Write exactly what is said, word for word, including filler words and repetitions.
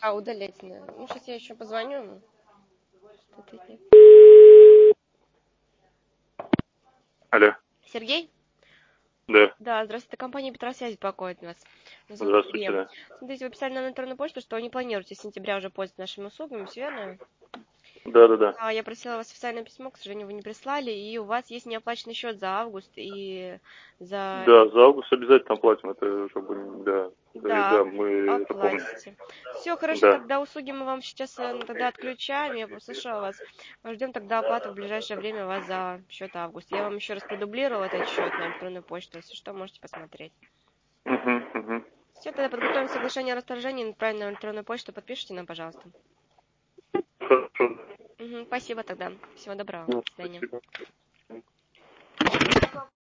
А, удалить надо. Ну, сейчас я еще позвоню ему. Что-то нет. Алло. Сергей? Да. Да, здравствуйте, компания Петросвязь беспокоит вас. Меня зовут Здравствуйте, Мария. да. Смотрите, вы писали на электронную почту, что вы не планируете с сентября уже пользоваться нашими услугами, все верно? Да, да, да. А, я просила вас официальное письмо, к сожалению, вы не прислали, и у вас есть неоплаченный счет за август и за... Да, за август обязательно платим. Это уже будем, да. Да, Да, да, мы это помним. оплатите. Все хорошо, Да. тогда услуги мы вам сейчас э, тогда отключаем. Я послушала вас. Ждем тогда оплату в ближайшее время у вас за счет август. Я вам еще раз продублировала этот счет на электронную почту. Если что, можете посмотреть. Угу, угу. Все, тогда подготовим соглашение о расторжении, отправим на электронную почту. Подпишите нам, пожалуйста. Хорошо. Угу, спасибо тогда. Всего доброго. Ну, До свидания. спасибо.